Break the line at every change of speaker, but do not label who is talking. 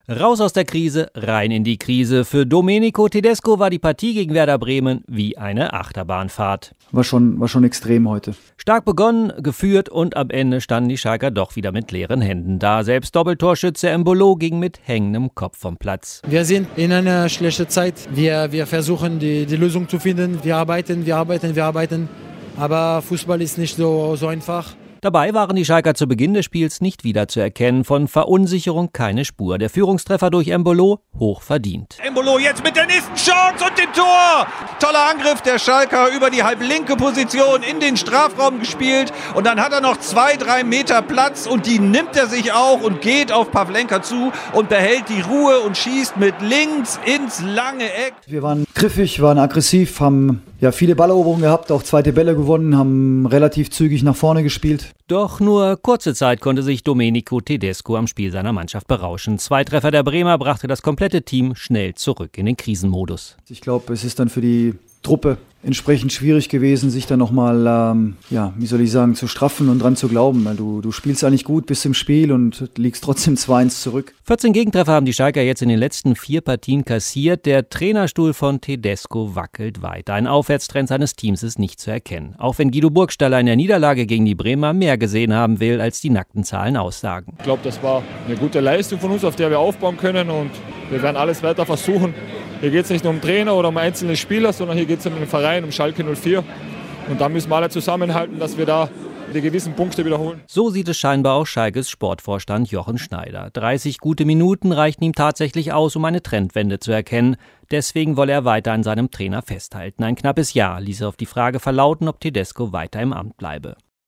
Raus aus der Krise, rein in die Krise. Für Domenico Tedesco war die Partie gegen Werder Bremen wie eine Achterbahnfahrt.
War schon extrem heute.
Stark begonnen, geführt und am Ende standen die Schalker doch wieder mit leeren Händen da. Selbst Doppeltorschütze Embolo ging mit hängendem Kopf vom Platz.
Wir sind in einer schlechten Zeit. Wir versuchen die Lösung zu finden. Wir arbeiten. Aber Fußball ist nicht so einfach.
Dabei waren die Schalker zu Beginn des Spiels nicht wiederzuerkennen. Von Verunsicherung keine Spur. Der Führungstreffer durch Embolo hoch verdient.
Embolo jetzt mit der nächsten Chance und dem Tor. Toller Angriff der Schalker über die halblinke Position in den Strafraum gespielt. Und dann hat er noch 2-3 Meter Platz und die nimmt er sich auch und geht auf Pavlenka zu und behält die Ruhe und schießt mit links ins lange Eck.
Wir waren griffig, waren aggressiv, haben viele Balleroberungen gehabt, auch zweite Bälle gewonnen, haben relativ zügig nach vorne gespielt.
Doch nur kurze Zeit konnte sich Domenico Tedesco am Spiel seiner Mannschaft berauschen. 2 Treffer der Bremer brachte das komplette Team schnell zurück in den Krisenmodus.
Ich glaube, es ist dann für die Truppe entsprechend schwierig gewesen, sich dann nochmal, zu straffen und dran zu glauben. Weil du spielst eigentlich gut bis im Spiel und liegst trotzdem 2-1 zurück.
14 Gegentreffer haben die Schalker jetzt in den letzten 4 Partien kassiert. Der Trainerstuhl von Tedesco wackelt weiter. Ein Aufwärtstrend seines Teams ist nicht zu erkennen. Auch wenn Guido Burgstaller in der Niederlage gegen die Bremer mehr gesehen haben will, als die nackten Zahlen aussagen.
Ich glaube, das war eine gute Leistung von uns, auf der wir aufbauen können und wir werden alles weiter versuchen. Hier geht es nicht nur um Trainer oder um einzelne Spieler, sondern hier geht es um den Verein, um Schalke 04. Und da müssen wir alle zusammenhalten, dass wir da die gewissen Punkte wiederholen.
So sieht es scheinbar auch Schalkes Sportvorstand Jochen Schneider. 30 gute Minuten reichten ihm tatsächlich aus, um eine Trendwende zu erkennen. Deswegen wolle er weiter an seinem Trainer festhalten. Ein knappes Jahr ließ er auf die Frage verlauten, ob Tedesco weiter im Amt bleibe.